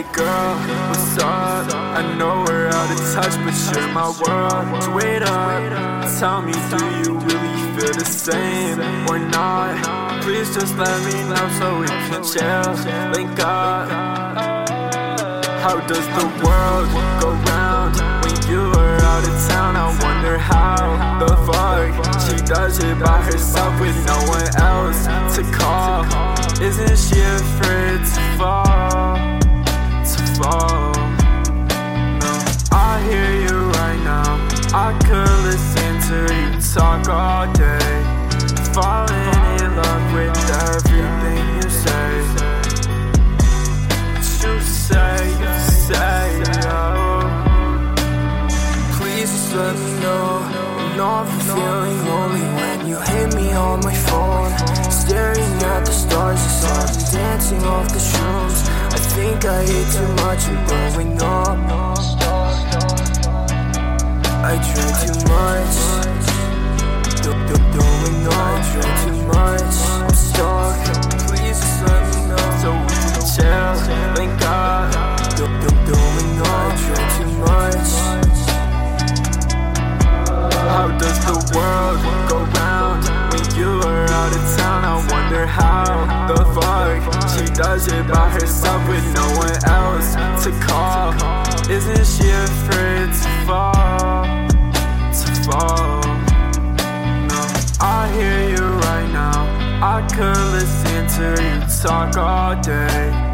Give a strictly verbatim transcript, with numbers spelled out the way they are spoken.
Hey girl, what's up? I know we're out of touch, but you're my world. So wait up, tell me, do you really feel the same or not? Please just let me know so we can chill, link up. How does the world go round when you are out of town? I wonder how the fuck she does it by herself with no one else to call. Isn't she afraid to fall, to fall? No, I hear you right now. I could listen to you talk all day, falling in love with everything you say. You say, you say, oh. Please just let me know. I know I'm feeling lonely when you hit me on my phone, staring at the stars, it's all I'm dancing off the shrooms. I think I ate too much and growing up I drank too much. Don't, don't, don't know, I drank too much. I'm stuck, please just let me know so we can chill, link up. Don't, don't, don't know, I drank too much. How does the world go round when you are out of town? I wonder how the fuck she does it by herself with no one else to call. Isn't she afraid to fall, to fall? No, I hear you right now. I could listen to you talk all day,